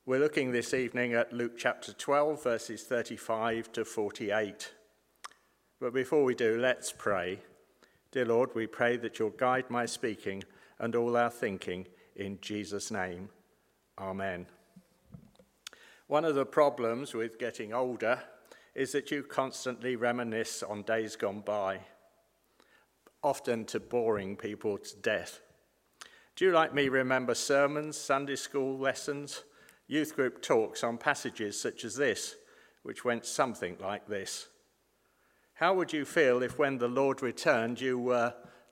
We're looking this evening at Luke chapter 12, verses 35 to 48. But before we do, let's pray. Dear Lord, we pray that you'll guide my speaking and all our thinking in Jesus' name. Amen. One of the problems with getting older is that you constantly reminisce on days gone by, often to boring people to death. Do you, like me, remember sermons, Sunday school lessons, youth group talks on passages such as this, which went something like this? How would you feel if when the Lord returned you were ...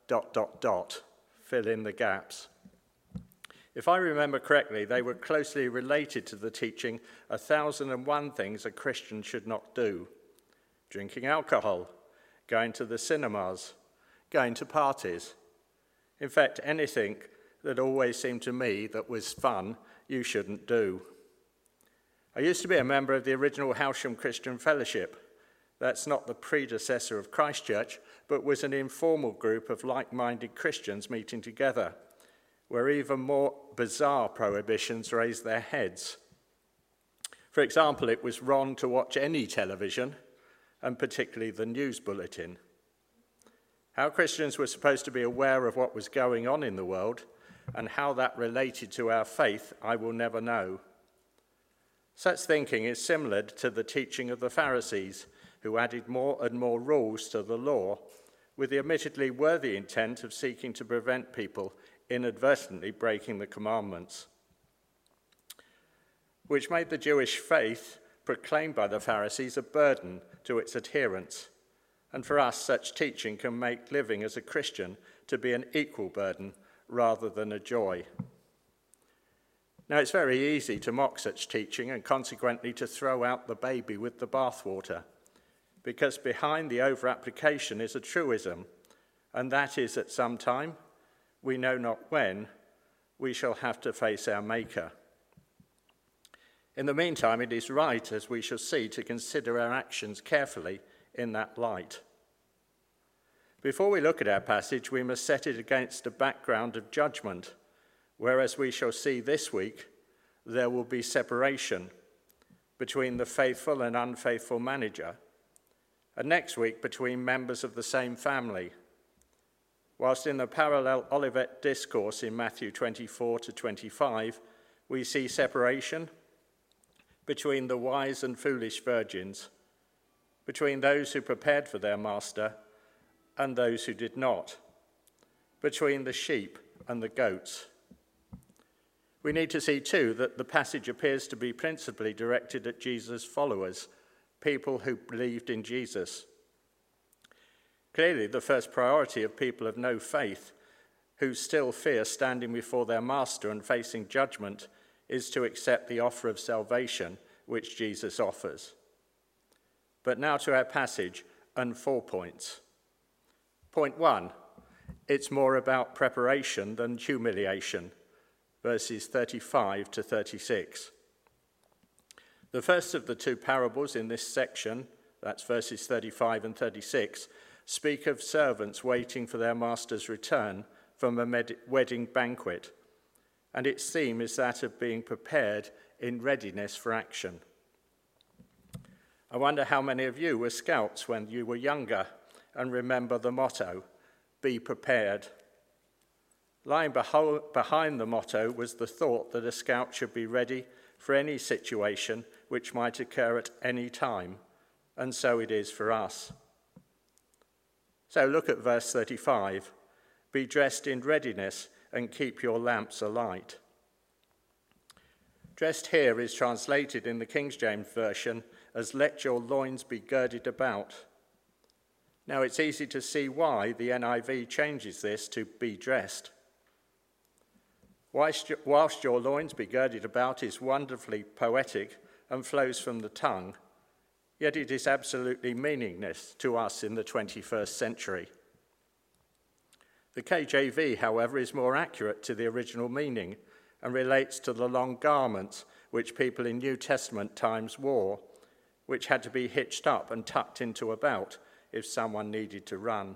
fill in the gaps? If I remember correctly, they were closely related to the teaching 1,001 things a Christian should not do. Drinking alcohol, going to the cinemas, going to parties. In fact, anything that always seemed to me that was fun, you shouldn't do. I used to be a member of the original Howsham Christian Fellowship. That's not the predecessor of Christchurch, but was an informal group of like-minded Christians meeting together, where even more bizarre prohibitions raised their heads. For example, it was wrong to watch any television, and particularly the news bulletin. How Christians were supposed to be aware of what was going on in the world and how that related to our faith, I will never know. Such thinking is similar to the teaching of the Pharisees, who added more and more rules to the law with the admittedly worthy intent of seeking to prevent people inadvertently breaking the commandments, which made the Jewish faith proclaimed by the Pharisees a burden to its adherents. And for us, such teaching can make living as a Christian to be an equal burden rather than a joy. Now, it's very easy to mock such teaching and consequently to throw out the baby with the bathwater, because behind the over-application is a truism, and that is at some time, we know not when, we shall have to face our Maker. In the meantime, it is right, as we shall see, to consider our actions carefully in that light. Before we look at our passage, we must set it against a background of judgment, where, as we shall see this week, there will be separation between the faithful and unfaithful manager, and next week between members of the same family. Whilst in the parallel Olivet discourse in Matthew 24 to 25, we see separation between the wise and foolish virgins, between those who prepared for their master and those who did not, between the sheep and the goats. We need to see, too, that the passage appears to be principally directed at Jesus' followers, people who believed in Jesus. Clearly, the first priority of people of no faith who still fear standing before their master and facing judgment is to accept the offer of salvation which Jesus offers. But now to our passage and 4 points. Point 1, it's more about preparation than humiliation, verses 35 to 36. The first of the two parables in this section, that's verses 35 and 36, speak of servants waiting for their master's return from a wedding banquet, and its theme is that of being prepared in readiness for action. I wonder how many of you were scouts when you were younger and remember the motto, "Be prepared." Lying behind the motto was the thought that a scout should be ready for any situation which might occur at any time, and so it is for us. So look at verse 35. Be dressed in readiness and keep your lamps alight. Dressed here is translated in the King James Version as let your loins be girded about. Now it's easy to see why the NIV changes this to be dressed. Whilst your loins be girded about is wonderfully poetic and flows from the tongue, yet it is absolutely meaningless to us in the 21st century. The KJV, however, is more accurate to the original meaning and relates to the long garments which people in New Testament times wore, which had to be hitched up and tucked into a belt if someone needed to run.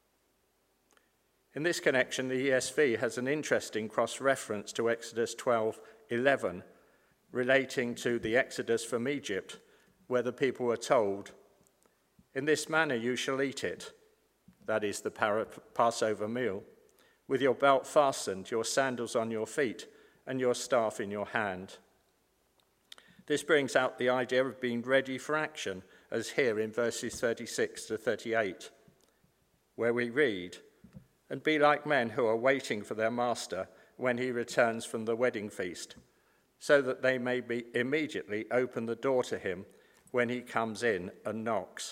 In this connection, the ESV has an interesting cross-reference to Exodus 12:11, relating to the Exodus from Egypt, where the people were told, "In this manner you shall eat it," that is the Passover meal, "with your belt fastened, your sandals on your feet, and your staff in your hand." This brings out the idea of being ready for action, as here in verses 36 to 38, where we read, "And be like men who are waiting for their master when he returns from the wedding feast, so that they may immediately open the door to him when he comes in and knocks."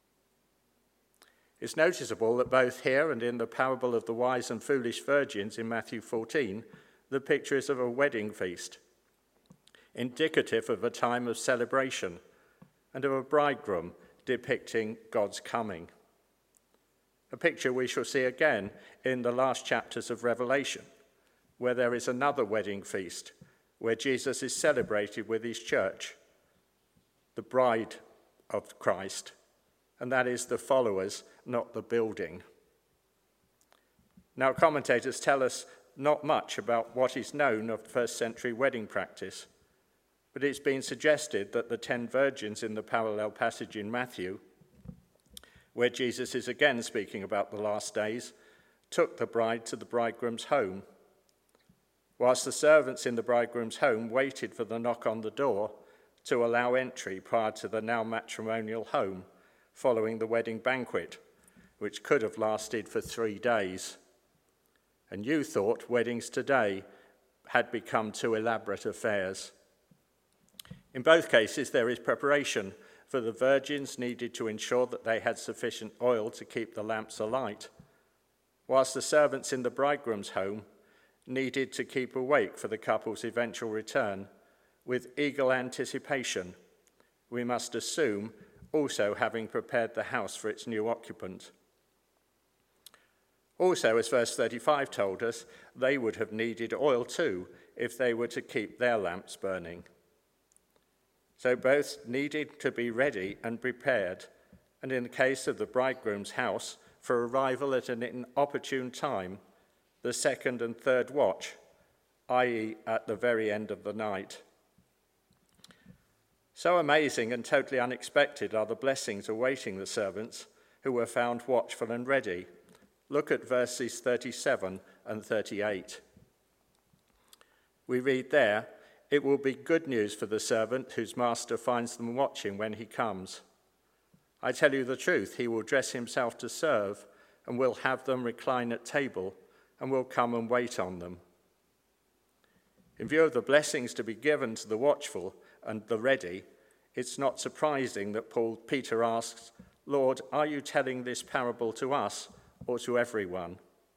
It's noticeable that both here and in the parable of the wise and foolish virgins in Matthew 14, the picture is of a wedding feast, indicative of a time of celebration, and of a bridegroom depicting God's coming. A picture we shall see again in the last chapters of Revelation, where there is another wedding feast, where Jesus is celebrated with his church, the bride of Christ, and that is the followers, not the building. Now, commentators tell us not much about what is known of first century wedding practice, but it's been suggested that the 10 virgins in the parallel passage in Matthew, where Jesus is again speaking about the last days, took the bride to the bridegroom's home, whilst the servants in the bridegroom's home waited for the knock on the door to allow entry prior to the now matrimonial home following the wedding banquet, which could have lasted for 3 days. And you thought weddings today had become too elaborate affairs. In both cases, there is preparation, for the virgins needed to ensure that they had sufficient oil to keep the lamps alight, whilst the servants in the bridegroom's home needed to keep awake for the couple's eventual return, with eager anticipation, we must assume also having prepared the house for its new occupant. Also, as verse 35 told us, they would have needed oil too if they were to keep their lamps burning. So both needed to be ready and prepared, and in the case of the bridegroom's house, for arrival at an inopportune time, the second and third watch, i.e. at the very end of the night. So amazing and totally unexpected are the blessings awaiting the servants who were found watchful and ready. Look at verses 37 and 38. We read there, "It will be good news for the servant whose master finds them watching when he comes. I tell you the truth, he will dress himself to serve and will have them recline at table and will come and wait on them." In view of the blessings to be given to the watchful and the ready, it's not surprising that Peter asks, "Lord, are you telling this parable to us or to everyone?"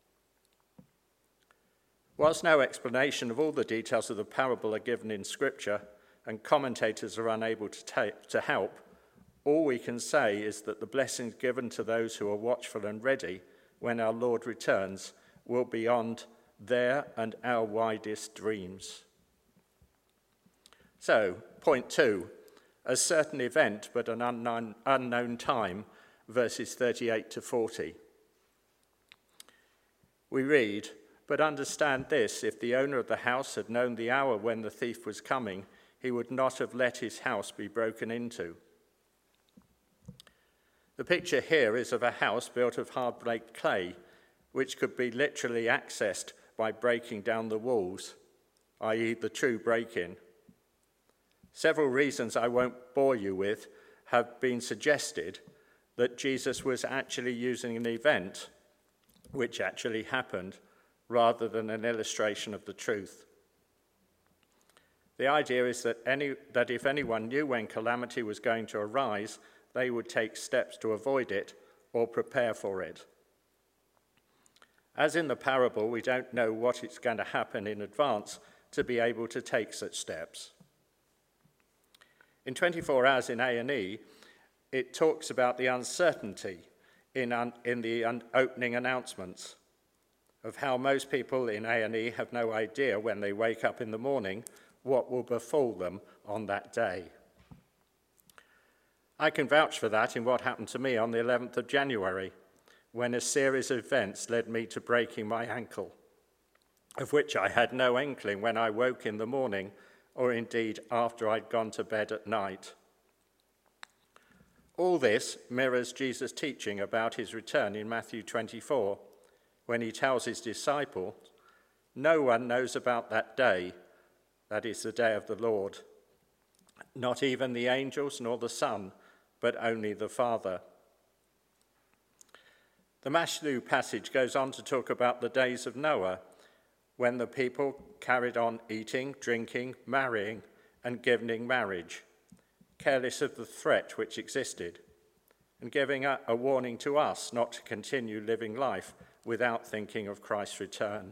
Whilst no explanation of all the details of the parable are given in Scripture, and commentators are unable to help, all we can say is that the blessings given to those who are watchful and ready when our Lord returns will be beyond their and our widest dreams. So, point 2, a certain event but an unknown time, verses 38 to 40. We read, "But understand this, if the owner of the house had known the hour when the thief was coming, he would not have let his house be broken into." The picture here is of a house built of hard-baked clay, which could be literally accessed by breaking down the walls, i.e. the true break-in. Several reasons I won't bore you with have been suggested that Jesus was actually using an event which actually happened, rather than an illustration of the truth. The idea is that if anyone knew when calamity was going to arise, they would take steps to avoid it or prepare for it. As in the parable, we don't know what is going to happen in advance to be able to take such steps. In 24 Hours in A&E, it talks about the uncertainty in the opening announcements of how most people in A&E have no idea when they wake up in the morning what will befall them on that day. I can vouch for that in what happened to me on the 11th of January, when a series of events led me to breaking my ankle, of which I had no inkling when I woke in the morning or indeed after I'd gone to bed at night. All this mirrors Jesus' teaching about his return in Matthew 24, when he tells his disciples, "No one knows about that day, that is the day of the Lord, not even the angels nor the Son, but only the Father." The Matthew passage goes on to talk about the days of Noah, when the people carried on eating, drinking, marrying, and giving in marriage, careless of the threat which existed, and giving a warning to us not to continue living life without thinking of Christ's return.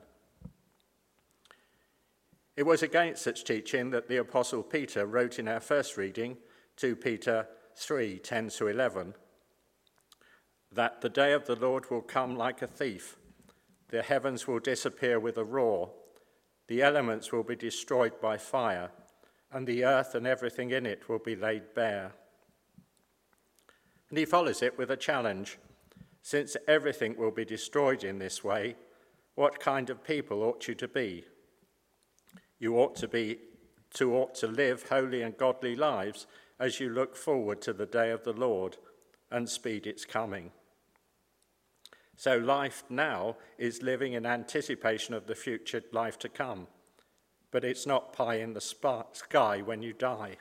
It was against such teaching that the Apostle Peter wrote in our first reading, 2 Peter 3, 10-11, that the day of the Lord will come like a thief. The heavens will disappear with a roar. The elements will be destroyed by fire, and the earth and everything in it will be laid bare. And he follows it with a challenge. Since everything will be destroyed in this way, what kind of people ought you to be? You ought to live holy and godly lives as you look forward to the day of the Lord and speed its coming. So life now is living in anticipation of the future life to come, but it's not pie in the sky when you die.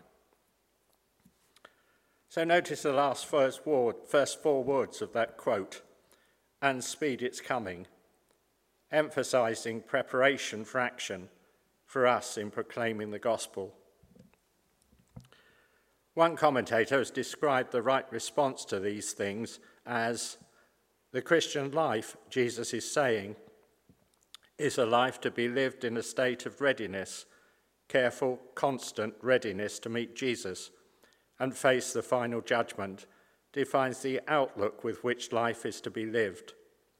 So notice the last first four words of that quote, "and speed its coming," emphasizing preparation for action for us in proclaiming the gospel. One commentator has described the right response to these things as, "The Christian life," Jesus is saying, "is a life to be lived in a state of readiness, careful, constant readiness to meet Jesus and face the final judgment, defines the outlook with which life is to be lived."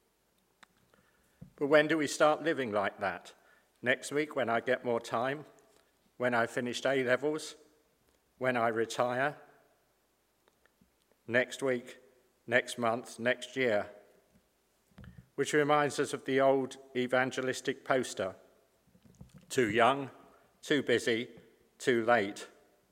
But when do we start living like that? Next week when I get more time? When I finished A-levels? When I retire? Next week? Next month? Next year? Which reminds us of the old evangelistic poster, "Too young, too busy, too late."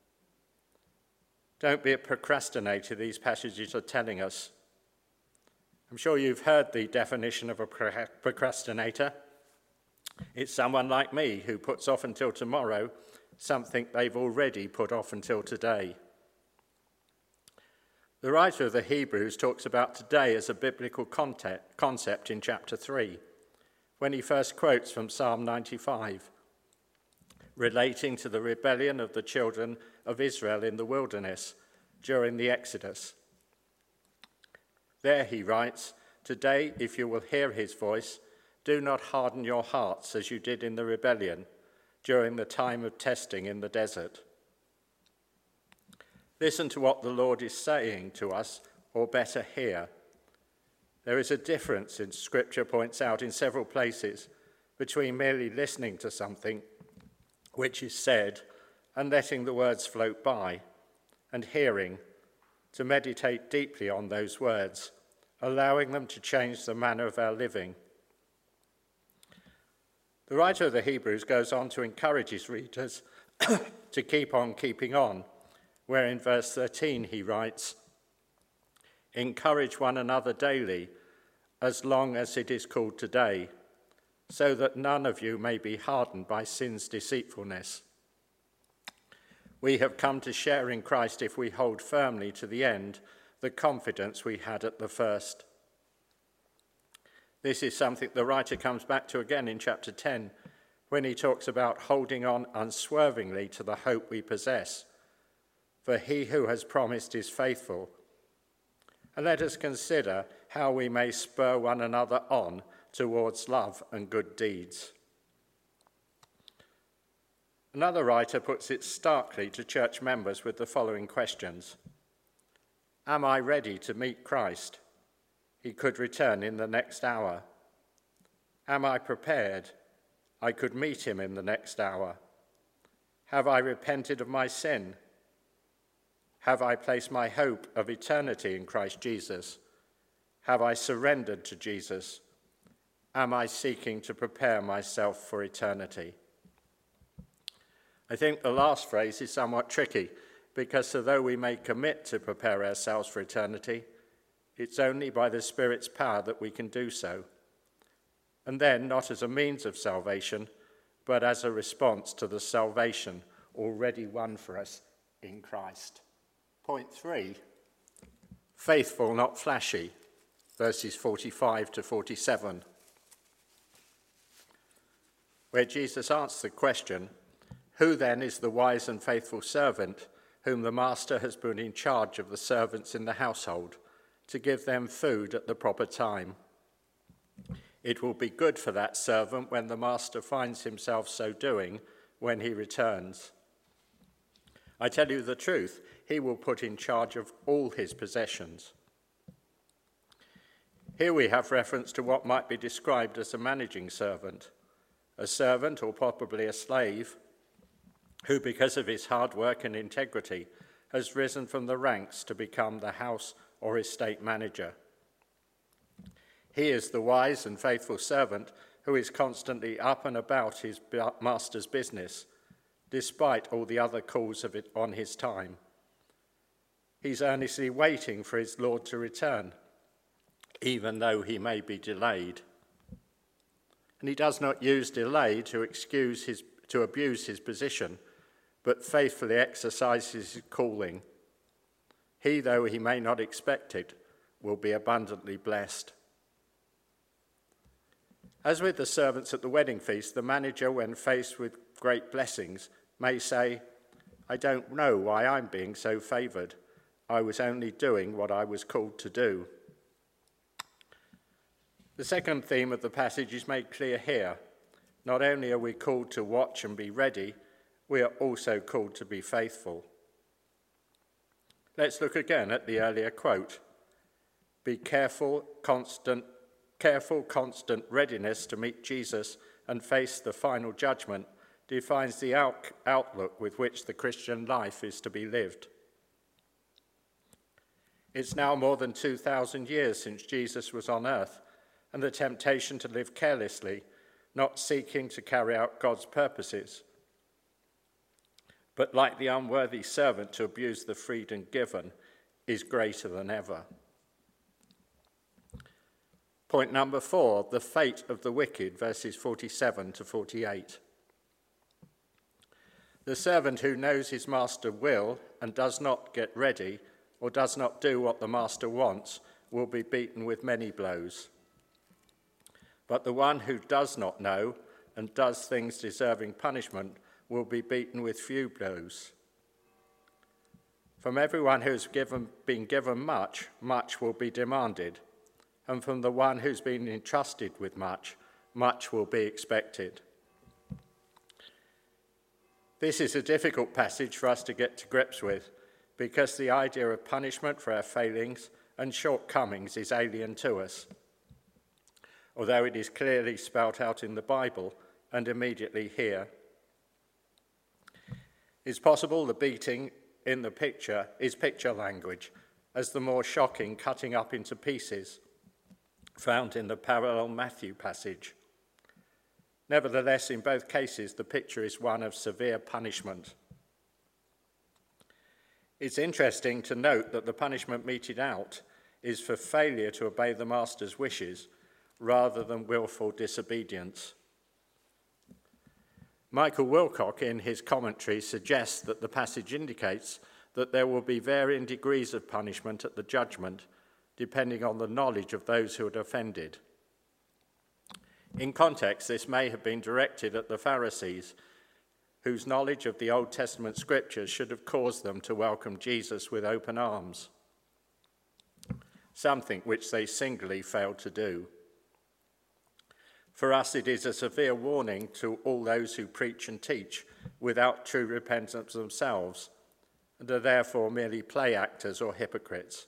Don't be a procrastinator, these passages are telling us. I'm sure you've heard the definition of a procrastinator. It's someone like me who puts off until tomorrow something they've already put off until today. The writer of the Hebrews talks about today as a biblical concept in chapter 3, when he first quotes from Psalm 95, relating to the rebellion of the children of Israel in the wilderness during the Exodus. There he writes, "Today, if you will hear his voice, do not harden your hearts as you did in the rebellion during the time of testing in the desert." Listen to what the Lord is saying to us, or better, hear. There is a difference, in Scripture points out in several places, between merely listening to something which is said and letting the words float by, and hearing, to meditate deeply on those words, allowing them to change the manner of our living. The writer of the Hebrews goes on to encourage his readers to keep on keeping on, where in verse 13 he writes, "Encourage one another daily, as long as it is called today, so that none of you may be hardened by sin's deceitfulness. We have come to share in Christ if we hold firmly to the end the confidence we had at the first." This is something the writer comes back to again in chapter 10, when he talks about holding on unswervingly to the hope we possess. For he who has promised is faithful. And let us consider how we may spur one another on towards love and good deeds. Another writer puts it starkly to church members with the following questions. Am I ready to meet Christ? He could return in the next hour. Am I prepared? I could meet him in the next hour. Have I repented of my sin? Have I placed my hope of eternity in Christ Jesus? Have I surrendered to Jesus? Am I seeking to prepare myself for eternity? I think the last phrase is somewhat tricky, because although we may commit to prepare ourselves for eternity, it's only by the Spirit's power that we can do so. And then not as a means of salvation, but as a response to the salvation already won for us in Christ. Point 3, faithful, not flashy, verses 45 to 47, where Jesus answers the question, who then is the wise and faithful servant whom the master has put in charge of the servants in the household to give them food at the proper time? It will be good for that servant when the master finds himself so doing when he returns. I tell you the truth, he will put in charge of all his possessions. Here we have reference to what might be described as a managing servant, a servant or possibly a slave who, because of his hard work and integrity, has risen from the ranks to become the house or estate manager. He is the wise and faithful servant who is constantly up and about his master's business, despite all the other calls of it on his time. He's earnestly waiting for his Lord to return, even though he may be delayed. And he does not use delay to abuse his position, but faithfully exercises his calling. He, though he may not expect it, will be abundantly blessed. As with the servants at the wedding feast, the manager, when faced with great blessings, may say, I don't know why I'm being so favoured. I was only doing what I was called to do. The second theme of the passage is made clear here. Not only are we called to watch and be ready, we are also called to be faithful. Let's look again at the earlier quote. Be careful, constant readiness to meet Jesus and face the final judgment defines the outlook with which the Christian life is to be lived. It's now more than 2,000 years since Jesus was on earth, and the temptation to live carelessly, not seeking to carry out God's purposes, but like the unworthy servant to abuse the freedom given, is greater than ever. Point number 4, the fate of the wicked, verses 47 to 48. The servant who knows his master will and does not get ready or does not do what the master wants will be beaten with many blows. But the one who does not know and does things deserving punishment will be beaten with few blows. From everyone who's been given much, much will be demanded, and from the one who's been entrusted with much, much will be expected. This is a difficult passage for us to get to grips with, because the idea of punishment for our failings and shortcomings is alien to us, although it is clearly spelt out in the Bible and immediately here. It's possible the beating in the picture is picture language, as the more shocking cutting up into pieces found in the parallel Matthew passage. Nevertheless, in both cases, the picture is one of severe punishment. It's interesting to note that the punishment meted out is for failure to obey the master's wishes rather than willful disobedience. Michael Wilcock, in his commentary, suggests that the passage indicates that there will be varying degrees of punishment at the judgment, depending on the knowledge of those who had offended. In context, this may have been directed at the Pharisees, whose knowledge of the Old Testament scriptures should have caused them to welcome Jesus with open arms, something which they singularly failed to do. For us, it is a severe warning to all those who preach and teach without true repentance themselves, and are therefore merely play actors or hypocrites.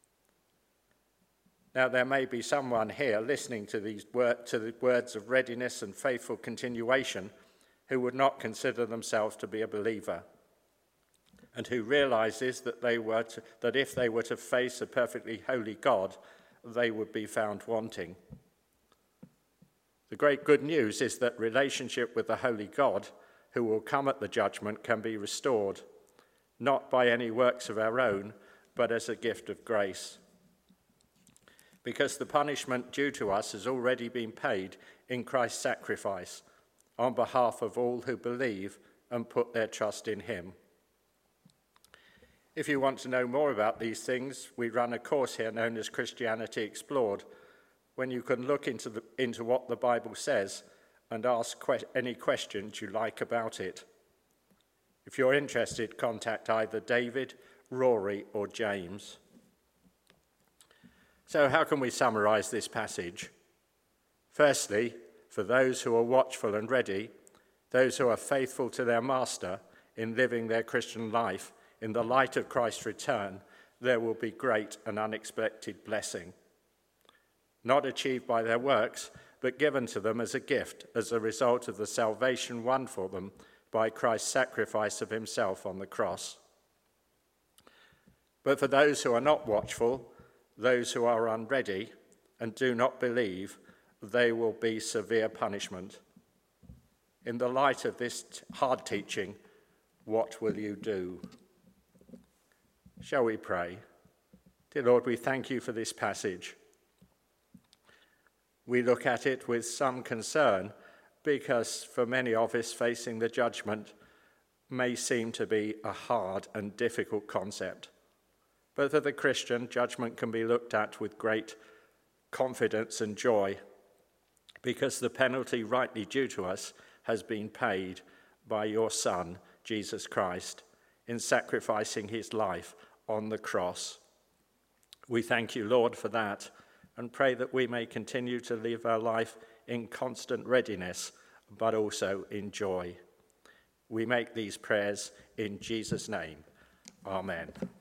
Now, there may be someone here listening to the words of readiness and faithful continuation who would not consider themselves to be a believer, and who realizes that if they were to face a perfectly holy God, they would be found wanting. The great good news is that relationship with the holy God who will come at the judgment can be restored, not by any works of our own, but as a gift of grace. Because the punishment due to us has already been paid in Christ's sacrifice on behalf of all who believe and put their trust in him. If you want to know more about these things, we run a course here known as Christianity Explored, when you can look into what the Bible says and ask any questions you like about it. If you're interested, contact either David, Rory, or James. So how can we summarize this passage? Firstly, for those who are watchful and ready, those who are faithful to their master in living their Christian life in the light of Christ's return, there will be great and unexpected blessing. Not achieved by their works, but given to them as a gift, as a result of the salvation won for them by Christ's sacrifice of himself on the cross. But for those who are not watchful, those who are unready and do not believe, they will be severe punishment. In the light of this hard teaching, what will you do? Shall we pray? Dear Lord, we thank you for this passage. We look at it with some concern because for many of us, facing the judgment may seem to be a hard and difficult concept. But for the Christian, judgment can be looked at with great confidence and joy because the penalty rightly due to us has been paid by your Son, Jesus Christ, in sacrificing his life on the cross. We thank you, Lord, for that, and pray that we may continue to live our life in constant readiness, but also in joy. We make these prayers in Jesus' name. Amen.